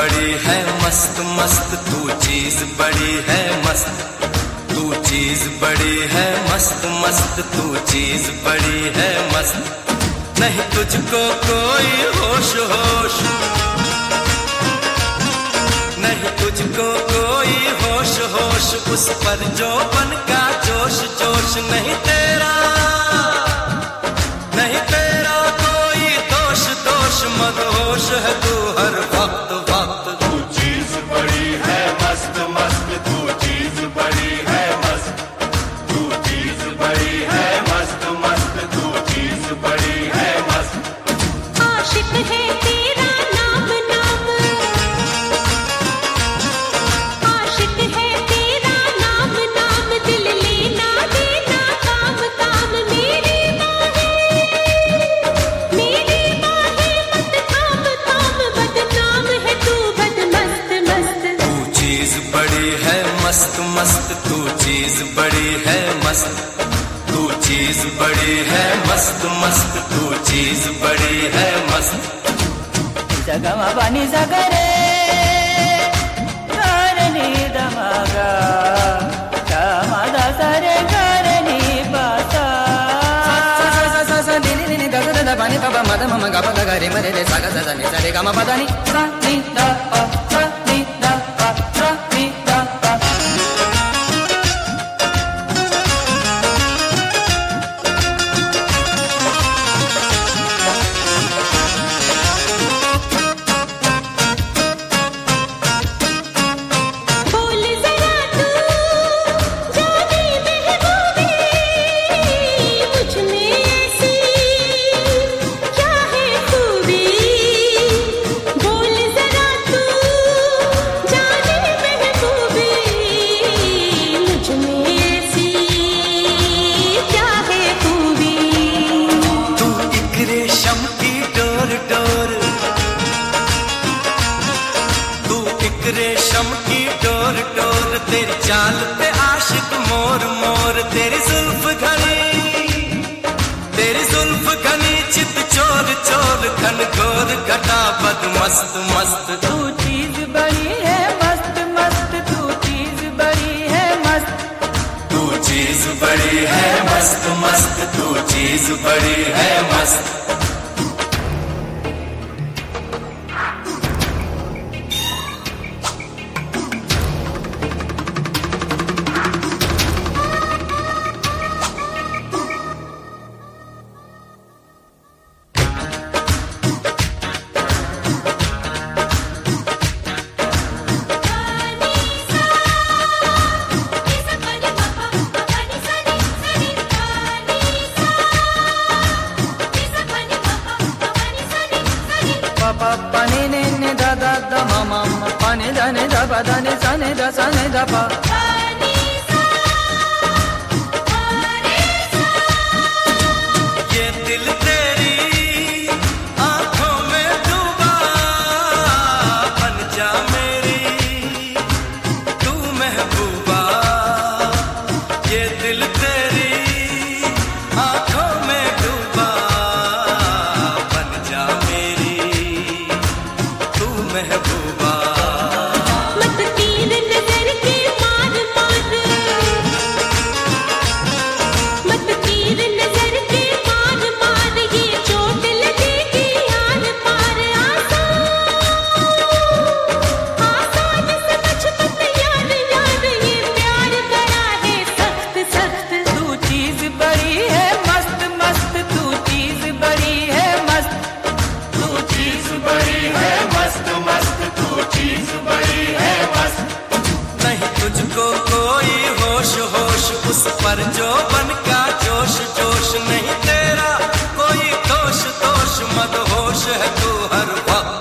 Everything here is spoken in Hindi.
बड़ी है मस्त मस्त, तू चीज बड़ी है मस्त, तू चीज बड़ी है मस्त मस्त, तू चीज बड़ी है मस्त। नहीं तुझको कोई होश होश, नहीं तुझको कोई होश होश, उस पर जो बन का जोश जोश। नहीं तेरा कोई दोष दोष, मदहोश है तू हर वक्त वक्त। तू चीज बड़ी है मस्त मस्त, तू चीज बड़ी है मस्त, तू चीज बड़ी है मस्त मस्त, तू चीज बड़ी है मस्त। आशिक है तेरा नाम नाम, आशिक है तेरा नाम नाम, दिल लेना देना काम काम। मेरी बाहें मत थाम थाम, बदनाम है तू बदमस्त मस्त। तू चीज बड़ी है मस्त मस्त, तू चीज बड़ी है मस्त, तू चीज बड़ी है मस्त मस्त, तू चीज बड़ी है मस्त। जगमा बनी जगरे करनी दमगा, कामदा सरे करनी बासा। नी द द द पानी पापा मद मम गा प ग रे मरे रे सा ग सा नी सा रे गा म प द नी सा नी द प सा नी द प सा नी द प। बोल जरा तू जाने महबूबी, मुझ में ऐसी क्या है खूबी। बोल जरा तू जाने महबूबी, मुझ में ऐसी क्या है खूबी। तू एक रेशम की डोर डोर, तू एक रेशम की डोर डोर, तेरी चाल पे आशिक मोर मोर। तेरी जुल्फ घनी चित चोर चोर, घन घोर घटा बद मस्त मस्त। तू चीज बड़ी है मस्त मस्त, तू चीज बड़ी है मस्त, तू चीज बड़ी है मस्त मस्त, तू चीज बड़ी है मस्त। pa pa ni ni ni da da da ma ma ma, pa ni da ni da pa da ni sa ni da sa ni da pa। ये दिल तेरी आंखों में डूबा, बन जा मेरी तू महबूबा। ये दिल तेरी आंखों में डूबा, बन जा मेरी तू महबूबा। मत तीर नजर के मार मार, मत तीर नजर के मार मार, ये चोट लगेगी आर पार। आसान समझ मत यार यार, ये प्यार बड़ा है सख्त सख्त। तू चीज बड़ी है मस्त मस्त, तू चीज बड़ी है मस्त, तू चीज बड़ी है मस्त मस्त, तू चीज बड़ी है मस्त। नहीं तुझको कोई होश होश, उस पर जो बन का जोश जोश। नहीं तेरा कोई दोष दोष, मदहोश है तू हर वक्त।